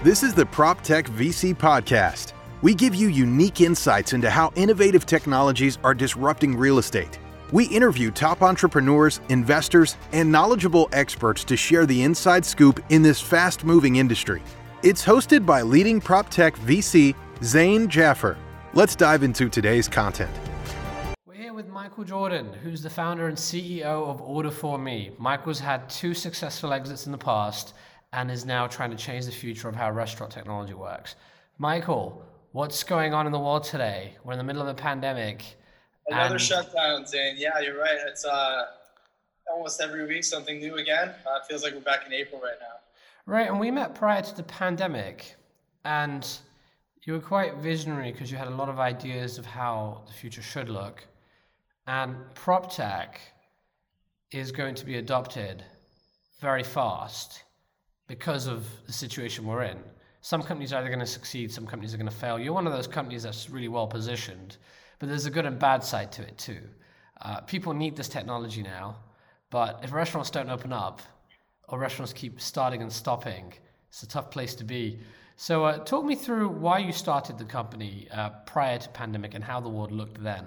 This is the PropTech VC Podcast. We give you unique insights into how innovative technologies are disrupting real estate. We interview top entrepreneurs, investors, and knowledgeable experts to share the inside scoop in this fast-moving industry. It's hosted by leading PropTech VC, Zain Jaffer. Let's dive into today's content. We're here with Michael Jordan, who's the founder and CEO of Order4Me. Michael's had 2 successful exits in the past and is now trying to change the future of how restaurant technology works. Michael, what's going on in the world today? We're in the middle of a pandemic. Another shutdown, Zane. Yeah, you're right. It's almost every week something new again. It feels like we're back in April right now. Right, and we met prior to the pandemic, and you were quite visionary because you had a lot of ideas of how the future should look. And PropTech is going to be adopted very fast because of the situation we're in. Some companies are either going to succeed, some companies are going to fail. You're one of those companies that's really well positioned, but there's a good and bad side to it too. People need this technology now, but if restaurants don't open up, or restaurants keep starting and stopping, it's a tough place to be. So talk me through why you started the company prior to pandemic and how the world looked then.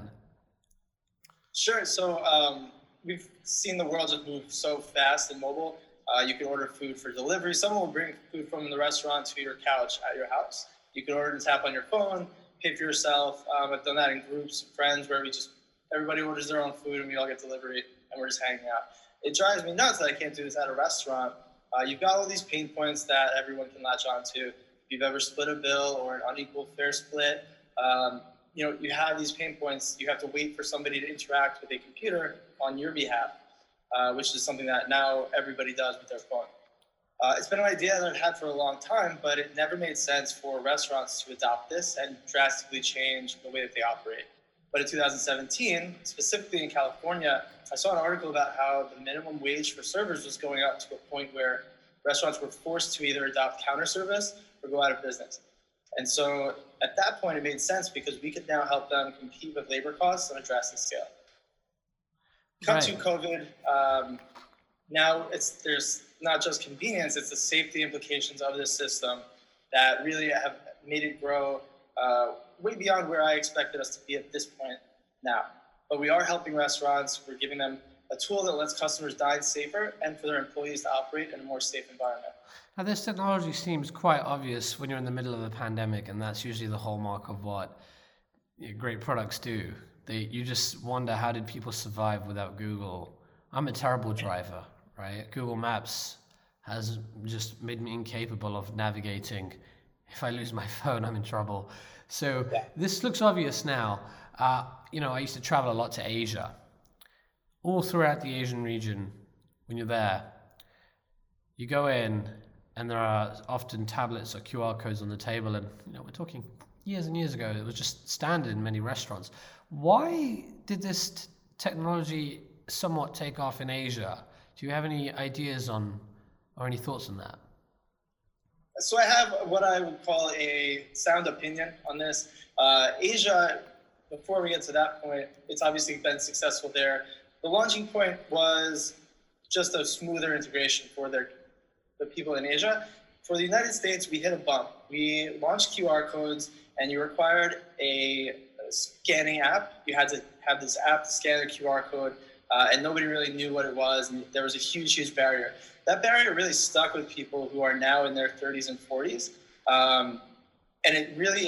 Sure. So we've seen the world just move so fast and mobile. You can order food for delivery. Someone will bring food from the restaurant to your couch at your house. You can order and tap on your phone, pay for yourself. I've done that in groups of friends where everybody orders their own food and we all get delivery and we're just hanging out. It drives me nuts that I can't do this at a restaurant. You've got all these pain points that everyone can latch onto. If you've ever split a bill or an unequal fare split, you have these pain points. You have to wait for somebody to interact with a computer on your behalf. Which is something that now everybody does with their phone. It's been an idea that I've had for a long time, but it never made sense for restaurants to adopt this and drastically change the way that they operate. But in 2017, specifically in California, I saw an article about how the minimum wage for servers was going up to a point where restaurants were forced to either adopt counter service or go out of business. And so at that point, it made sense because we could now help them compete with labor costs on a drastic scale. Come to COVID, now there's not just convenience, it's the safety implications of this system that really have made it grow way beyond where I expected us to be at this point now. But we are helping restaurants. We're giving them a tool that lets customers dine safer and for their employees to operate in a more safe environment. Now, this technology seems quite obvious when you're in the middle of a pandemic, and that's usually the hallmark of what great products do. You just wonder, how did people survive without Google? I'm a terrible driver, right? Google Maps has just made me incapable of navigating. If I lose my phone, I'm in trouble. So This looks obvious now. I used to travel a lot to Asia. All throughout the Asian region, when you're there, you go in and there are often tablets or QR codes on the table. And, we're talking years and years ago, it was just standard in many restaurants. Why did this technology somewhat take off in Asia? Do you have any ideas on, or any thoughts on that? So I have what I would call a sound opinion on this. Asia, before we get to that point, it's obviously been successful there. The launching point was just a smoother integration for the people in Asia. For the United States, we hit a bump. We launched QR codes, and you required a scanning app. You had to have this app to scan the QR code, and nobody really knew what it was, and there was a huge barrier. That barrier really stuck with people who are now in their 30s and 40s, and it really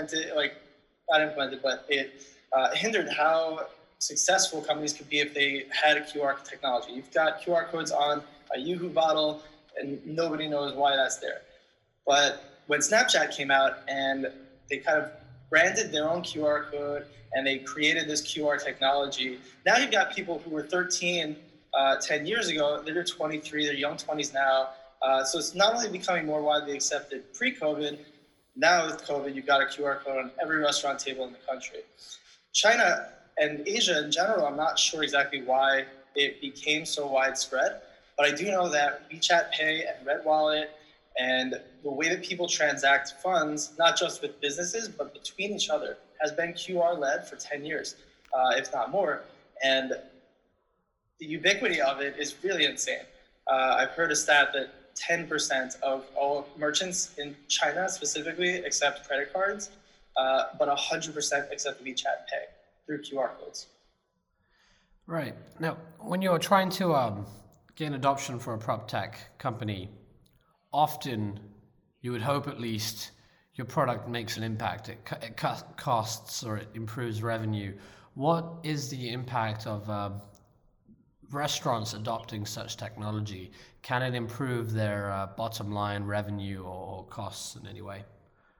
hindered how successful companies could be if they had a QR technology. You've got QR codes on a Yoo-hoo bottle, and nobody knows why that's there. But when Snapchat came out and they kind of branded their own QR code and they created this QR technology, now you've got people who were 13 10 years ago, they're 23, they're young 20s now. So it's not only becoming more widely accepted pre-COVID, now with COVID, you've got a QR code on every restaurant table in the country. China and Asia in general, I'm not sure exactly why it became so widespread, but I do know that WeChat Pay and Red Wallet and the way that people transact funds, not just with businesses, but between each other, has been QR-led for 10 years, if not more. And the ubiquity of it is really insane. I've heard a stat that 10% of all merchants in China specifically accept credit cards, but 100% accept WeChat Pay through QR codes. Right. Now, when you're trying to gain adoption for a prop tech company, often you would hope at least your product makes an impact. It cuts costs or it improves revenue. What is the impact of restaurants adopting such technology? Can it improve their bottom line revenue or costs in any way?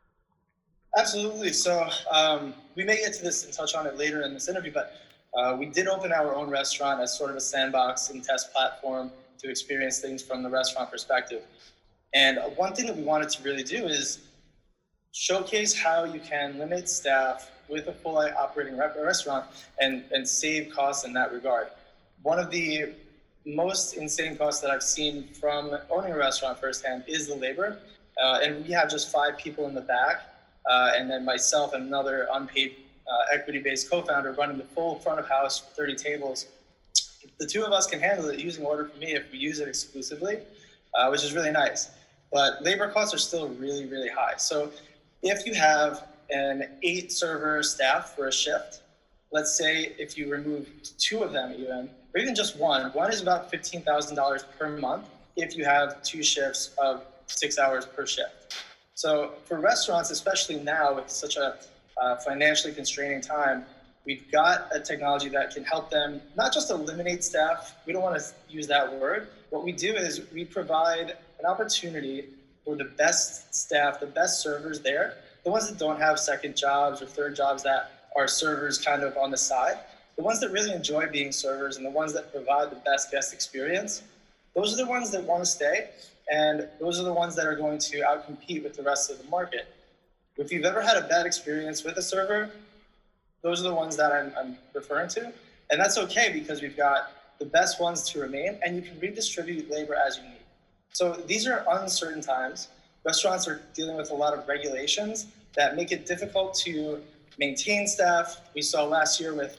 Absolutely. So we may get to this and touch on it later in this interview, but we did open our own restaurant as sort of a sandbox and test platform to experience things from the restaurant perspective. And one thing that we wanted to really do is showcase how you can limit staff with a full operating restaurant and save costs in that regard. One of the most insane costs that I've seen from owning a restaurant firsthand is the labor. And we have just 5 people in the back, and then myself and another unpaid equity-based co-founder running the full front of house, 30 tables. The 2 of us can handle it using Order For Me if we use it exclusively, which is really nice. But labor costs are still really, really high. So if you have an 8-server staff for a shift, let's say if you remove 2 of them even, or even just one is about $15,000 per month if you have 2 shifts of 6 hours per shift. So for restaurants, especially now with such a financially constraining time, we've got a technology that can help them not just eliminate staff. We don't want to use that word. What we do is we provide an opportunity for the best staff, the best servers there, the ones that don't have second jobs or third jobs that are servers kind of on the side, the ones that really enjoy being servers and the ones that provide the best guest experience. Those are the ones that want to stay, and those are the ones that are going to outcompete with the rest of the market. If you've ever had a bad experience with a server, those are the ones that I'm referring to. And that's okay because we've got the best ones to remain, and you can redistribute labor as you need. So these are uncertain times. Restaurants are dealing with a lot of regulations that make it difficult to maintain staff. We saw last year with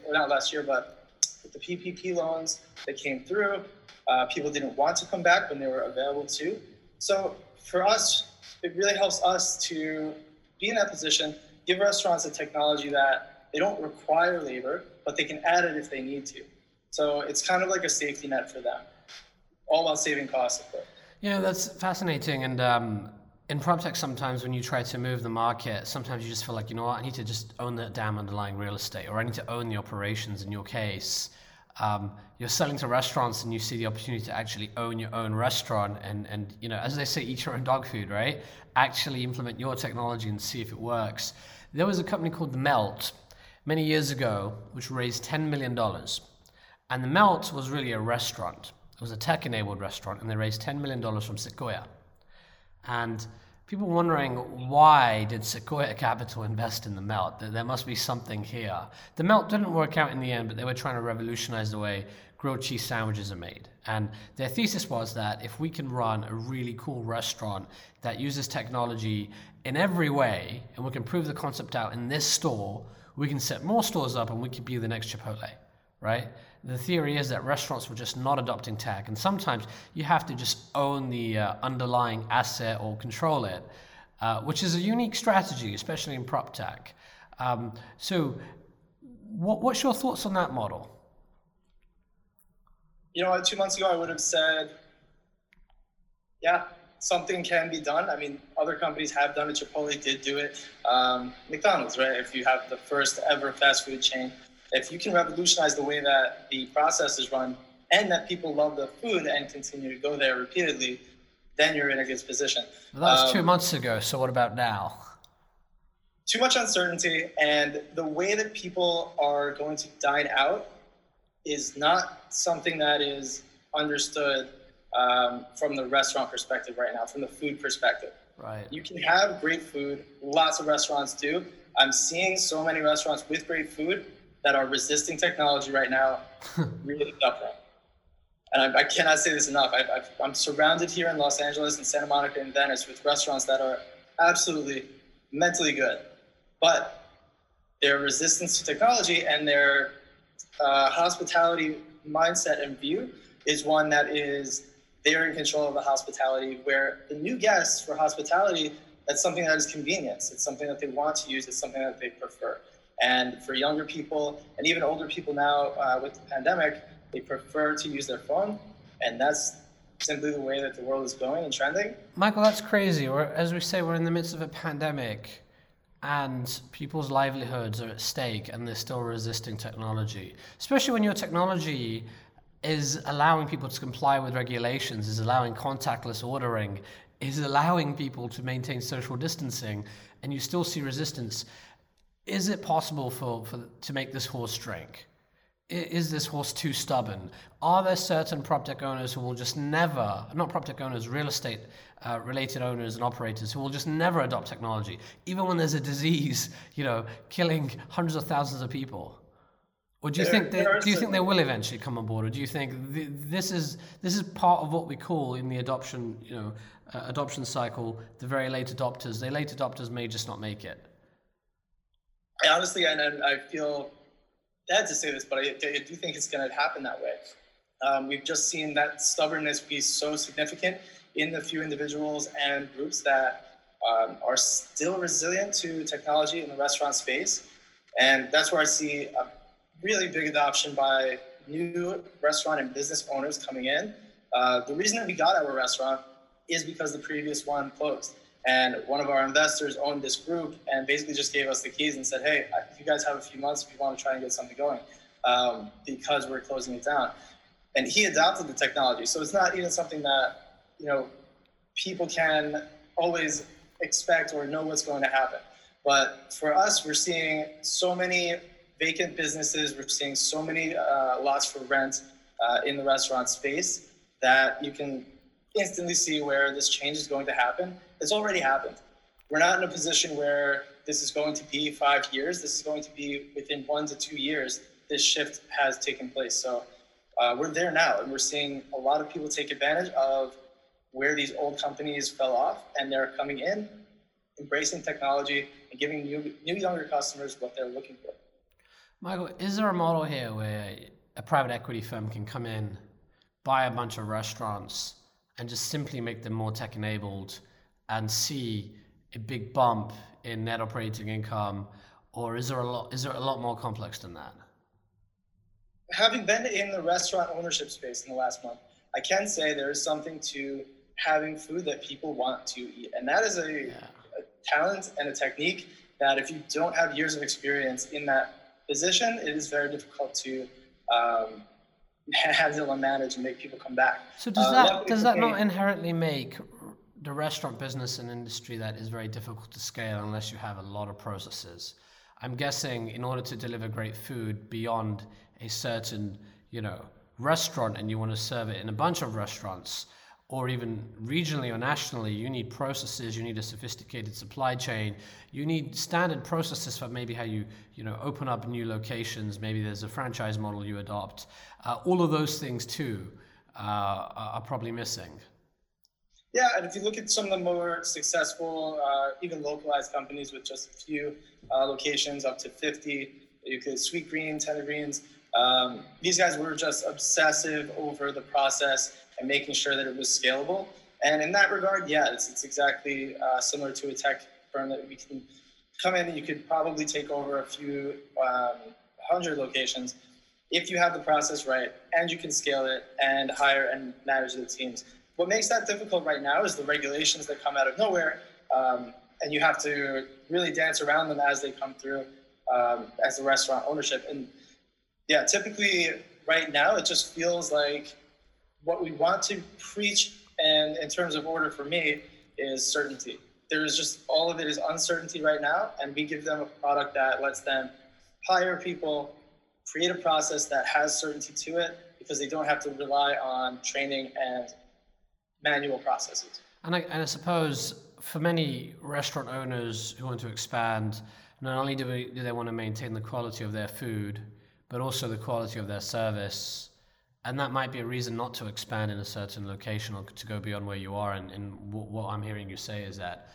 the PPP loans that came through, people didn't want to come back when they were available to. So for us, it really helps us to be in that position, give restaurants a technology that they don't require labor, but they can add it if they need to. So it's kind of like a safety net for them, all while saving costs, of course. Yeah, that's fascinating. And in PropTech, sometimes when you try to move the market, sometimes you just feel like, you know what, I need to just own that damn underlying real estate, or I need to own the operations. In your case, you're selling to restaurants and you see the opportunity to actually own your own restaurant and you know, as they say, eat your own dog food, right? Actually implement your technology and see if it works. There was a company called The Melt many years ago, which raised $10 million. And The Melt was really a restaurant. It was a tech-enabled restaurant, and they raised $10 million from Sequoia. And people wondering, why did Sequoia Capital invest in The Melt? There must be something here. The Melt didn't work out in the end, but they were trying to revolutionize the way grilled cheese sandwiches are made. And their thesis was that if we can run a really cool restaurant that uses technology in every way, and we can prove the concept out in this store, we can set more stores up and we could be the next Chipotle, right? The theory is that restaurants were just not adopting tech, and sometimes you have to just own the underlying asset or control it, which is a unique strategy, especially in prop tech. So what's your thoughts on that model? You know, 2 months ago, I would have said, yeah, something can be done. I mean, other companies have done it. Chipotle did do it. McDonald's, right? If you have the first ever fast food chain, if you can revolutionize the way that the process is run and that people love the food and continue to go there repeatedly, then you're in a good position. Well, that was 2 months ago. So what about now? Too much uncertainty, and the way that people are going to dine out is not something that is understood from the restaurant perspective right now, from the food perspective. Right. You can have great food. Lots of restaurants do. I'm seeing so many restaurants with great food that are resisting technology right now, really suffering. And I cannot say this enough. I'm surrounded here in Los Angeles and Santa Monica and Venice with restaurants that are absolutely mentally good, but their resistance to technology and their hospitality mindset and view is one that is they are in control of the hospitality, where the new guests for hospitality, that's something that is convenience. It's something that they want to use. It's something that they prefer. And for younger people and even older people now with the pandemic, they prefer to use their phone. And that's simply the way that the world is going and trending. Michael, that's crazy. As we say, we're in the midst of a pandemic and people's livelihoods are at stake and they're still resisting technology, especially when your technology is allowing people to comply with regulations, is allowing contactless ordering, is allowing people to maintain social distancing, and you still see resistance. Is it possible to make this horse drink? Is this horse too stubborn? Are there certain prop tech owners who will just never, not prop tech owners, real estate related owners and operators who will just never adopt technology, even when there's a disease, killing hundreds of thousands of people? Or do you think they will eventually come on board? Or do you think this is part of what we call in the adoption cycle, the very late adopters? The late adopters may just not make it. Honestly, and I feel bad to say this, but I do think it's going to happen that way. We've just seen that stubbornness be so significant in the few individuals and groups that are still resilient to technology in the restaurant space. And that's where I see a really big adoption by new restaurant and business owners coming in. The reason that we got our restaurant is because the previous one closed. And one of our investors owned this group and basically just gave us the keys and said, hey, if you guys have a few months, if you want to try and get something going, because we're closing it down. And he adopted the technology. So it's not even something that, people can always expect or know what's going to happen. But for us, we're seeing so many vacant businesses. We're seeing so many lots for rent in the restaurant space that you can instantly see where this change is going to happen. It's already happened. We're not in a position where this is going to be 5 years. This is going to be within 1 to 2 years. This shift has taken place. So we're there now, and we're seeing a lot of people take advantage of where these old companies fell off, and they're coming in, embracing technology, and giving new younger customers what they're looking for. Michael, is there a model here where a private equity firm can come in, buy a bunch of restaurants, and just simply make them more tech-enabled and see a big bump in net operating income, or is there a lot more complex than that? Having been in the restaurant ownership space in the last month, I can say there is something to having food that people want to eat. And that is a talent and a technique that if you don't have years of experience in that position, it is very difficult to handle and manage and make people come back. So does that not inherently make the restaurant business an industry that is very difficult to scale unless you have a lot of processes? I'm guessing in order to deliver great food beyond a certain, restaurant, and you want to serve it in a bunch of restaurants, or even regionally or nationally, you need processes, you need a sophisticated supply chain, you need standard processes for maybe how you open up new locations, maybe there's a franchise model you adopt. All of those things too are probably missing. Yeah, and if you look at some of the more successful, even localized companies with just a few locations, up to 50, you could Sweetgreen, Tender Greens, these guys were just obsessive over the process and making sure that it was scalable. And in that regard, it's exactly similar to a tech firm that we can come in and you could probably take over a few 100 locations if you have the process right and you can scale it and hire and manage the teams. What makes that difficult right now is the regulations that come out of nowhere, and you have to really dance around them as they come through as the restaurant ownership. And typically right now, it just feels like what we want to preach, and in terms of order for me, is certainty. There's just, all of it is uncertainty right now, and we give them a product that lets them hire people, create a process that has certainty to it, because they don't have to rely on training and manual processes. And I suppose for many restaurant owners who want to expand, not only do they want to maintain the quality of their food, but also the quality of their service. And that might be a reason not to expand in a certain location or to go beyond where you are. And what I'm hearing you say is that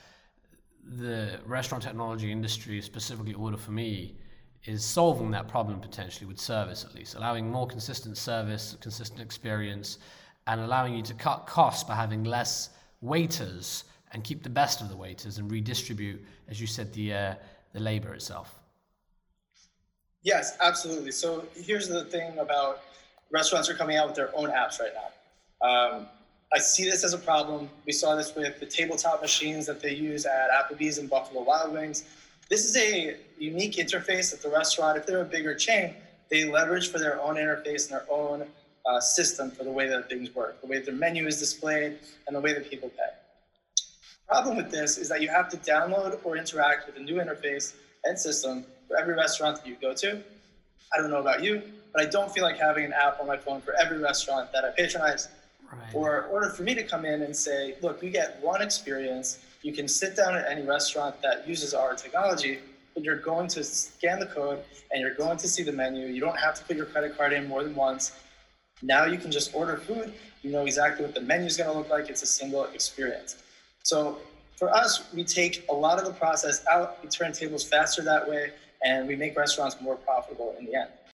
the restaurant technology industry, specifically Order For Me, is solving that problem potentially with service, at least, allowing more consistent service, consistent experience, and allowing you to cut costs by having less waiters and keep the best of the waiters and redistribute, as you said, the labor itself. Yes, absolutely. So here's the thing about restaurants are coming out with their own apps right now. I see this as a problem. We saw this with the tabletop machines that they use at Applebee's and Buffalo Wild Wings. This is a unique interface that the restaurant, if they're a bigger chain, they leverage for their own interface and their own system for the way that things work, the way their menu is displayed, and the way that people pay. The problem with this is that you have to download or interact with a new interface and system for every restaurant that you go to. I don't know about you, but I don't feel like having an app on my phone for every restaurant that I patronize. Right. Or in order for me to come in and say, look, you get one experience. You can sit down at any restaurant that uses our technology, but you're going to scan the code and you're going to see the menu. You don't have to put your credit card in more than once. Now you can just order food. You know exactly what the menu is going to look like. It's a single experience. So for us, we take a lot of the process out. We turn tables faster that way, and we make restaurants more profitable in the end.